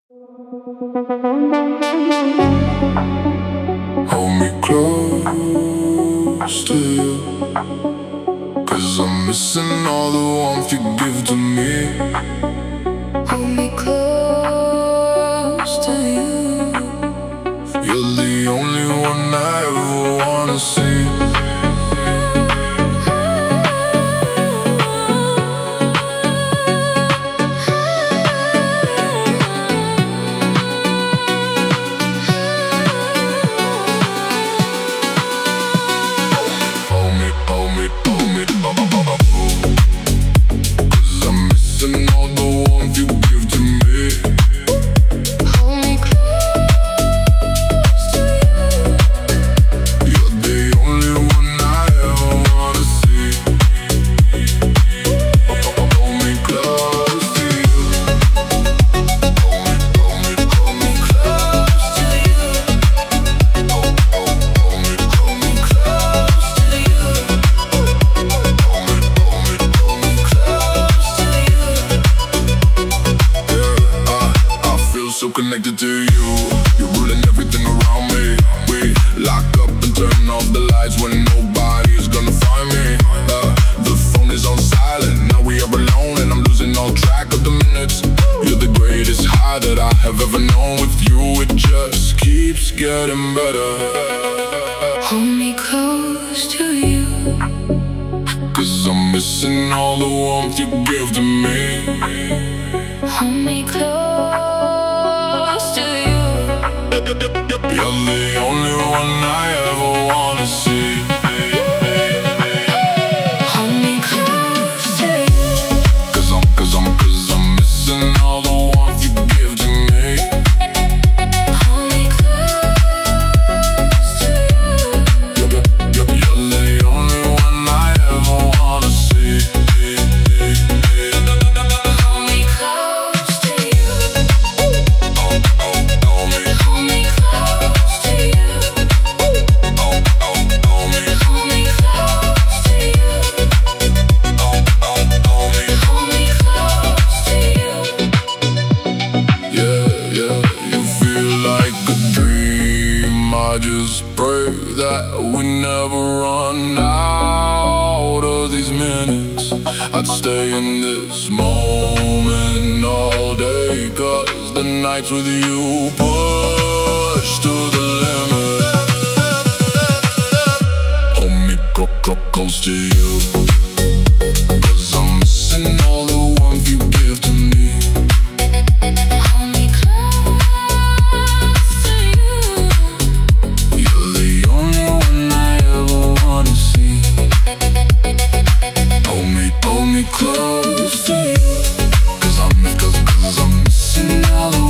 Hold me close to you, 'cause I'm missing all the warmth you give to me. Hold me close to you. You're the only one I ever wanna see. Hold me, hold me, hold me, 'cause I'm missing all the warmth you give to me. Hold me close to you. You're the only one I ever wanna see. Hold me close to you. Hold me Close to you. hold me Close to you. Close to you. I feel so connected to you. You're ruling everything around me. We lock up and turn off the lights when nobody's gonna find me. The phone is on silent, now we are alone, and I'm losing all track of the minutes. You're the greatest high that I have ever known. With you, it just keeps getting better. Hold me close to you. 'Cause I'm missing all the warmth you give to me. Hold me close to you. You're the only one I ever wanna see. Hold me close to you. 'Cause I'm missing all the warmth you give to me. Hold me close to you. You're the only one I ever wanna see. Hold me close to you. Hold me, Hold me close to you. hold me, Hold me close to you. hold me. Hold me close to you. Yeah, yeah, you feel like a dream. I just pray that we never run out of these minutes. I'd stay in this moment all day, 'cause the nights with you push to the limit. Hold me close to you, 'cause I'm missing all the warmth you give to me. Hold me close to you. You're the only one I ever wanna see. Hold me close to you, 'cause I'm missing all the